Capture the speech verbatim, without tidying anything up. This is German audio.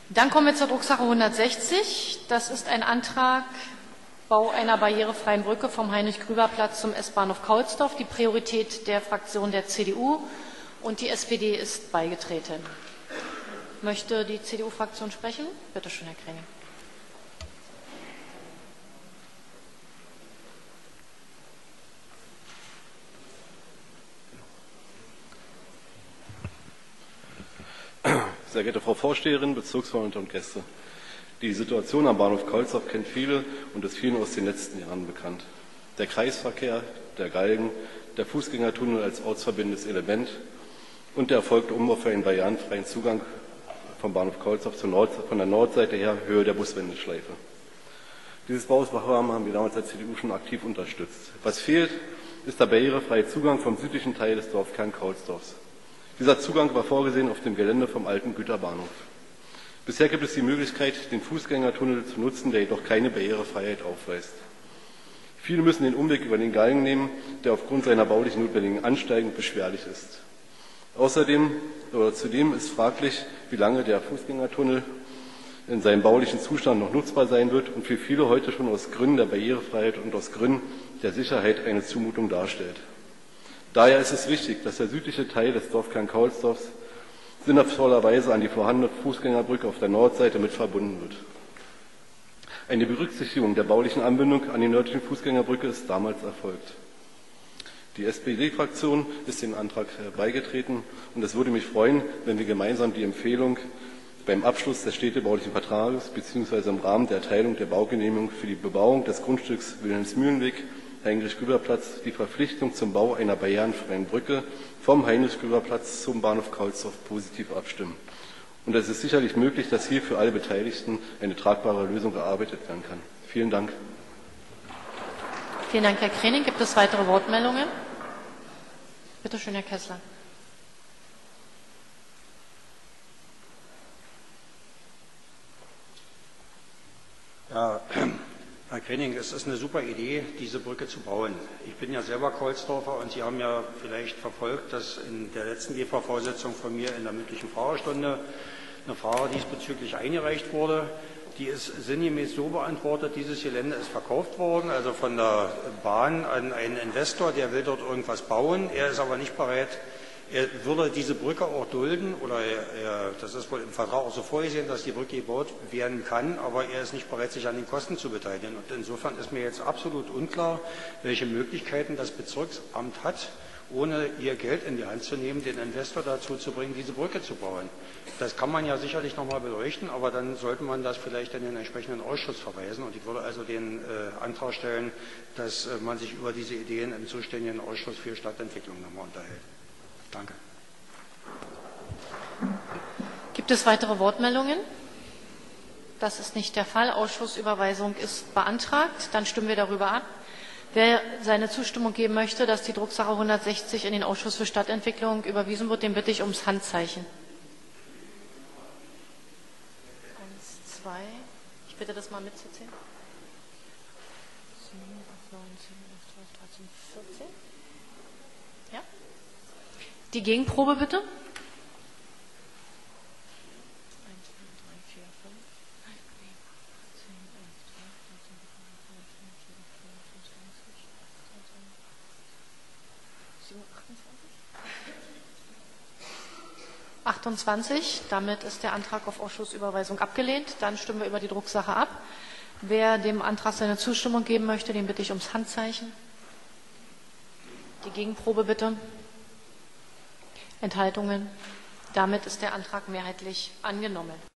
Dann kommen wir zur Drucksache hundertsechzig. Das ist ein Antrag Bau einer barrierefreien Brücke vom Heinrich-Grüber-Platz zum S-Bahnhof Kaulsdorf. Die Priorität der Fraktion der C D U und die S P D ist beigetreten. Möchte die C D U-Fraktion sprechen? Bitte schön, Herr Krenning. Sehr geehrte Frau Vorsteherin, Bezirksverwalter und Gäste. Die Situation am Bahnhof Kaulsdorf kennt viele und ist vielen aus den letzten Jahren bekannt. Der Kreisverkehr, der Galgen, der Fußgängertunnel als ortsverbindendes Element und der erfolgte Umbau für einen barrierenfreien Zugang vom Bahnhof Kaulsdorf zur Nord, von der Nordseite her Höhe der Buswendeschleife. Dieses Bauvorhaben haben wir damals als C D U schon aktiv unterstützt. Was fehlt, ist der barrierefreie Zugang vom südlichen Teil des Dorfkerns Kaulsdorfs. Dieser Zugang war vorgesehen auf dem Gelände vom alten Güterbahnhof. Bisher gibt es die Möglichkeit, den Fußgängertunnel zu nutzen, der jedoch keine Barrierefreiheit aufweist. Viele müssen den Umweg über den Galgen nehmen, der aufgrund seiner baulich notwendigen Ansteigung beschwerlich ist. Außerdem oder zudem ist fraglich, wie lange der Fußgängertunnel in seinem baulichen Zustand noch nutzbar sein wird und für viele heute schon aus Gründen der Barrierefreiheit und aus Gründen der Sicherheit eine Zumutung darstellt. Daher ist es wichtig, dass der südliche Teil des Dorfkerns Kaulsdorfs sinnvollerweise an die vorhandene Fußgängerbrücke auf der Nordseite mit verbunden wird. Eine Berücksichtigung der baulichen Anbindung an die nördliche Fußgängerbrücke ist damals erfolgt. Die S P D-Fraktion ist dem Antrag beigetreten und es würde mich freuen, wenn wir gemeinsam die Empfehlung beim Abschluss des städtebaulichen Vertrages bzw. im Rahmen der Erteilung der Baugenehmigung für die Bebauung des Grundstücks Wilhelmsmühlenweg Heinrich-Grüber-Platz die Verpflichtung zum Bau einer barrierenfreien Brücke vom Heinrich-Grüber-Platz zum Bahnhof Kaulsdorf positiv abstimmen. Und es ist sicherlich möglich, dass hier für alle Beteiligten eine tragbare Lösung erarbeitet werden kann. Vielen Dank. Vielen Dank, Herr Krenning. Gibt es weitere Wortmeldungen? Bitte schön, Herr Kessler. Ja, Herr Krenning, es ist eine super Idee, diese Brücke zu bauen. Ich bin ja selber Kaulsdorfer und Sie haben ja vielleicht verfolgt, dass in der letzten G V V-Sitzung von mir in der mündlichen Fragestunde eine Frage diesbezüglich eingereicht wurde. Die ist sinngemäß so beantwortet, dieses Gelände ist verkauft worden, also von der Bahn an einen Investor, der will dort irgendwas bauen. Er ist aber nicht bereit, er würde diese Brücke auch dulden, oder er, das ist wohl im Vertrag auch so vorgesehen, dass die Brücke gebaut werden kann, aber er ist nicht bereit, sich an den Kosten zu beteiligen. Und insofern ist mir jetzt absolut unklar, welche Möglichkeiten das Bezirksamt hat, ohne ihr Geld in die Hand zu nehmen, den Investor dazu zu bringen, diese Brücke zu bauen. Das kann man ja sicherlich noch mal beleuchten, aber dann sollte man das vielleicht in den entsprechenden Ausschuss verweisen. Und ich würde also den äh, Antrag stellen, dass äh, man sich über diese Ideen im zuständigen Ausschuss für Stadtentwicklung noch mal unterhält. Danke. Gibt es weitere Wortmeldungen? Das ist nicht der Fall. Ausschussüberweisung ist beantragt. Dann stimmen wir darüber ab. Wer seine Zustimmung geben möchte, dass die Drucksache hundertsechzig in den Ausschuss für Stadtentwicklung überwiesen wird, den bitte ich ums Handzeichen. Eins, zwei. Ich bitte das mal mitzuzählen. sieben, acht, neun, zehn, elf, zwölf, dreizehn, vierzehn. Ja? Die Gegenprobe bitte. achtundzwanzig. Damit ist der Antrag auf Ausschussüberweisung abgelehnt. Dann stimmen wir über die Drucksache ab. Wer dem Antrag seine Zustimmung geben möchte, den bitte ich ums Handzeichen. Die Gegenprobe bitte. Enthaltungen. Damit ist der Antrag mehrheitlich angenommen.